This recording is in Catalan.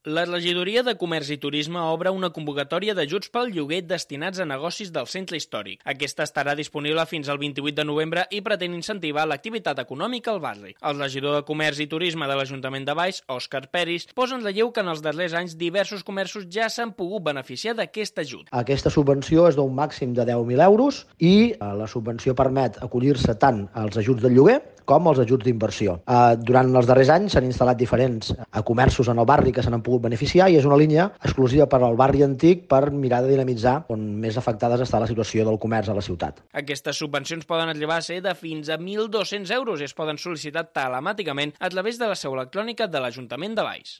La Regidoria de Comerç i Turisme obre una convocatòria d'ajuts pel lloguer destinats a negocis del centre històric. Aquesta estarà disponible fins al 28 de novembre i pretén incentivar l'activitat econòmica al barri. El regidor de Comerç i Turisme de l'Ajuntament de Valls, Òscar Peris, posa en relleu que en els darrers anys diversos comerços ja s'han pogut beneficiar d'aquest ajut. Aquesta subvenció és d'un màxim de 10.000 euros i la subvenció permet acollir-se tant als ajuts del lloguer com als ajuts d'inversió. Durant els darrers anys s'han instal·lat diferents comerços en el barri que se n'han pogut beneficiar i és una línia exclusiva per al barri antic per mirar de dinamitzar on més afectades està la situació del comerç a la ciutat. Aquestes subvencions poden arribar a ser de fins a 1.200 euros i es poden sol·licitar telemàticament a través de la seu electrònica de l'Ajuntament de Valls.